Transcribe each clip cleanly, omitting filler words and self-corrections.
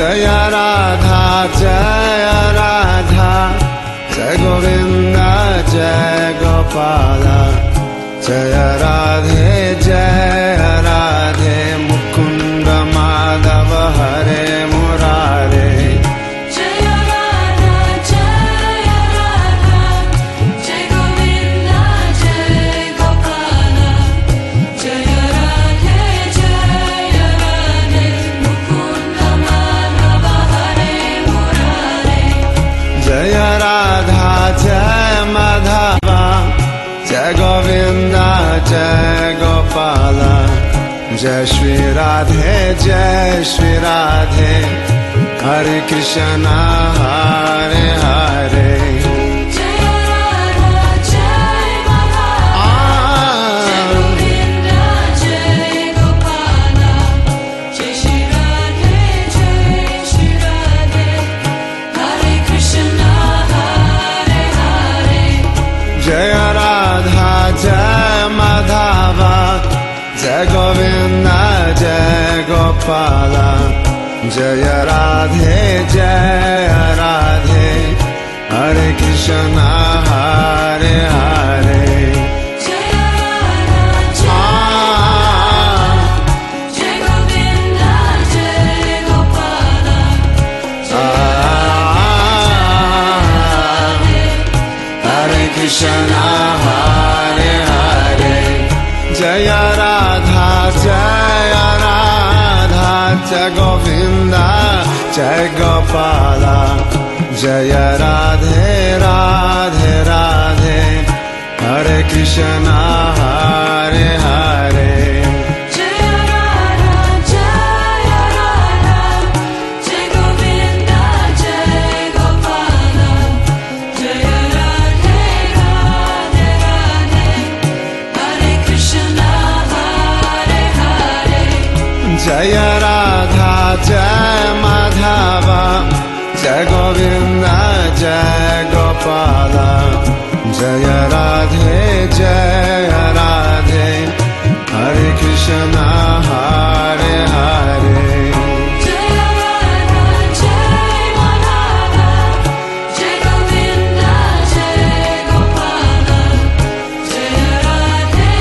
जय राधा जय राधा, जय गोविंद जय गोपाल, जय राधे मुकुंद माधव हरे मुरारे। जय राधा जय गोविंद जय गोपाल, जय राधे मुकुंद माधव हरे मुरारे। जय राधा जय माधव, जय गोविंद जय गोपाल, जय श्री राधे हरे कृष्ण हरे हरे। जय राधा जय माधव, जय गोविंद जय गोपाल, जय श्री राधे हरे कृष्ण हरे हरे। जय राधा जय माधव, जय गोविंद जय गोपाल, जय राधे हरे कृष्ण हरे हरे। जय राधा जय गोविंद जय गोपाल, हरे कृष्ण हरे हरे। जय राधा जय गोविंद जय गोपाल, जय राधे हरे कृष्ण हरे हरे। जय राधा जय गोविंद जय गोपाल, जय राधे हरे कृष्ण हरे हरे। जय राधा जय माधव, जय गोविंद जय गोपाल, जय राधे हरे कृष्ण हरे हरे। जय राधा जय माधव, जय गोविंद जय गोपाल, जय राधे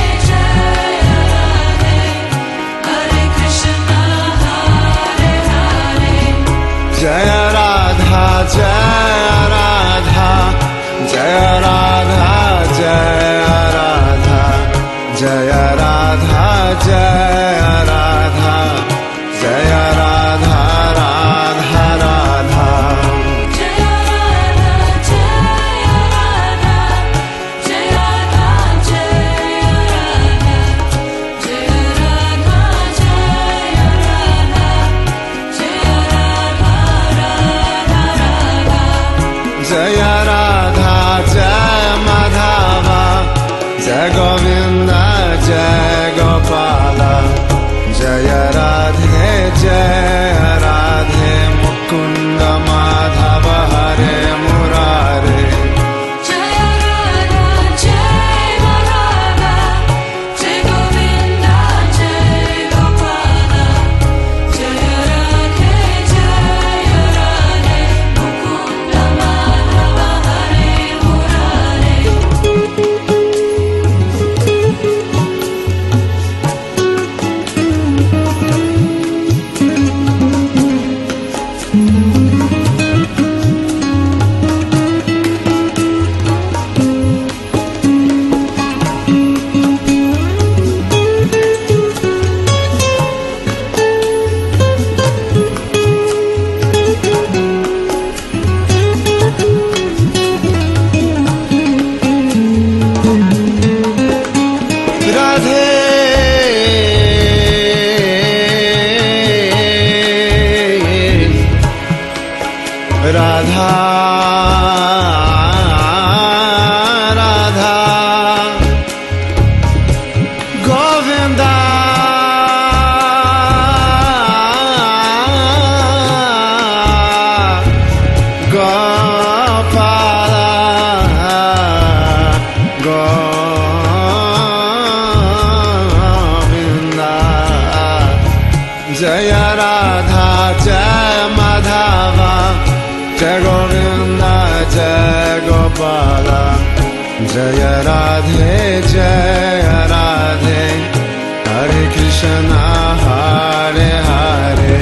हरे कृष्ण हरे हरे। जय राधा जय राधा राधा राधा। जय राधा जय जय राधा जय माधव, जय गोविंद जय गोपाल, जय राधे मुकुंद माधव हरे मुरारे। जय राधा जय माधव, जय गोविंद जय गोपाल, जय राधे मुकुंद माधव हरे मुरारे। राधा राधा गोविंद गोपाल गोविंद। जय राधा जय Jai Govinda Jai Gopala Jaya Radhe Jaya Radhe Hare Krishna Hare Hare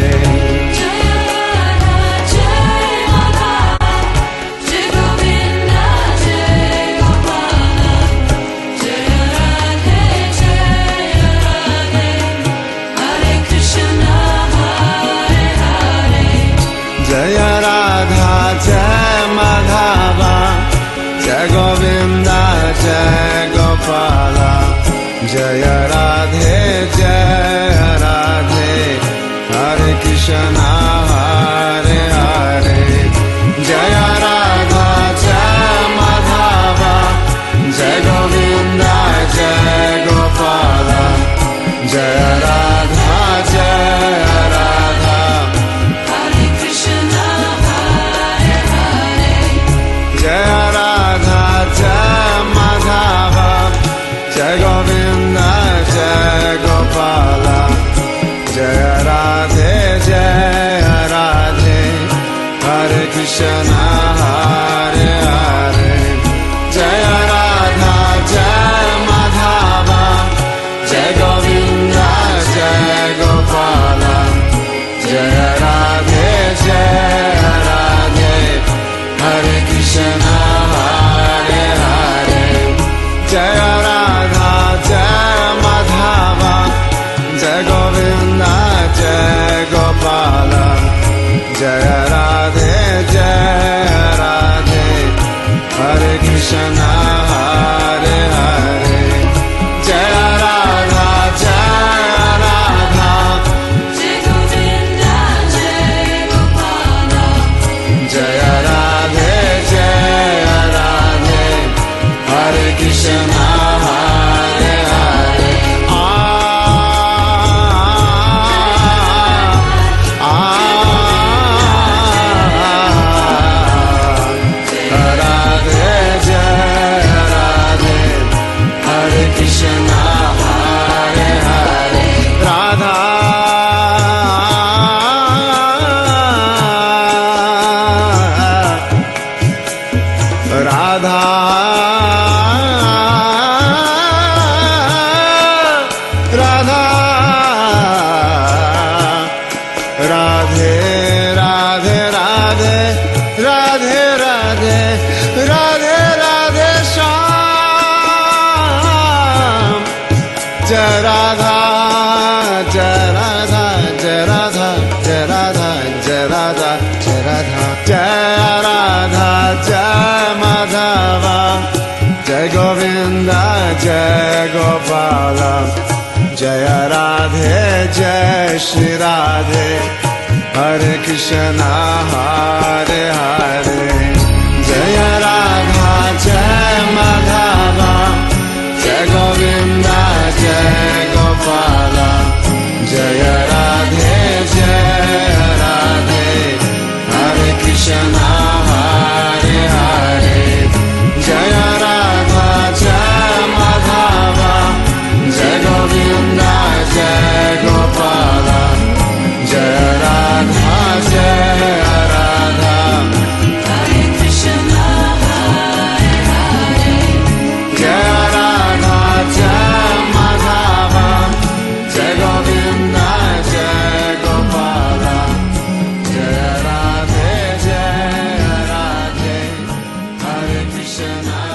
Jaya Radha Jai Madhava Jai Govinda Jai Gopala Jaya Radhe Jaya Radhe Hare Krishna Hare Hare Jaya Radha Jai Madhava Jai Govinda Jai Gopala Jaya Radha Jaya Radha Jaya Radha Jai Madhava Jai Govinda Jai Gopala Jaya Radhe Jaya Radhe Hare Krishna Hare Hare Jaya Radha Jai Madhava Jai Govinda Jai Gopala Jaya Radhe Jaya Radhe Hare Krishna Hare Hare Jaya Radha Jai Madhava Jai Govinda Jai Gopala Jaya Radhe Jaya Radhe Hare Krishna Hare Hare Jaya Radha Jaya Radha Jaya Radhe Jaya Radhe Hare Krishna Hare Hare Radhe Jaya Radhe Hare Krishna Hare Hare Radha Radha Radha Radhe Radhe Radhe Radhe Radhe Radhe Radhe Shyam Jai Radha Jai Radha Jai Radha Jai Radha Jai Radha Jai Radha Jai Radha Jai Madhava Jai Govinda Jai Gopala Jaya Radhe Jai Shri Radhe Hare Krishna Hare Hare Jaya Radha Jai Madhava Jai Govinda Jai Gopala Jaya Radhe Jaya Radhe Hare Krishna Hare Hare Jaya Radha Jai Madhava Jai Govinda Jai Gopala Jaya Radha Jaya Radha Hare Krishna Hare Hare Jaya Radha Jai Madhava Jai Govinda Jai Gopala Jaya Radhe Jaya Radhe Hare Krishna